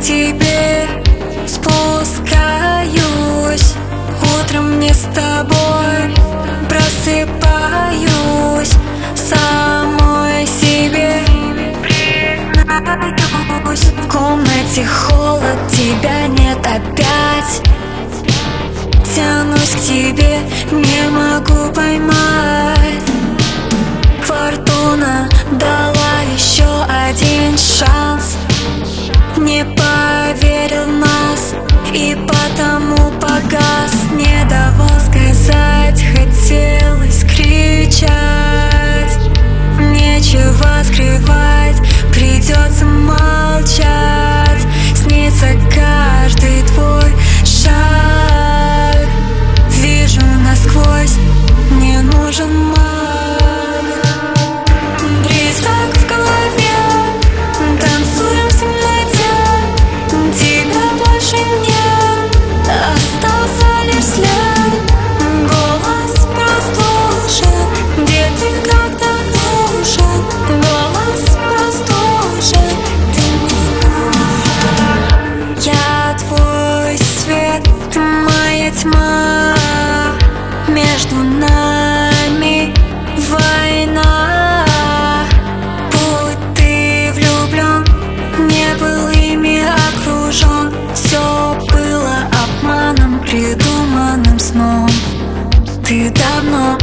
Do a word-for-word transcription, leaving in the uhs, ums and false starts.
тебе спускаюсь. Утром не с тобой просыпаюсь, самой себе признаюсь. В комнате холод, тебя нет опять. Тянусь к тебе, не могу поймать. Фортуна дала еще один шанс, не поверил в нас и потому погас. Не давал сказать, хотелось кричать. Нечего скрывать, придется молчать. Снится каждый твой шаг. Вижу насквозь, не нужен маг. Призрак в голове, танцуем в темноте. Тебя больше нет, остался лишь след. Голос прослушан, где ты, когда нужен. Голос прослушан, ты мне нужен. Я твой свет, ты моя тьма. Между нами война. Будь ты влюблен, не был ими окружен. Все было обманом, придуманным сном. Ты давно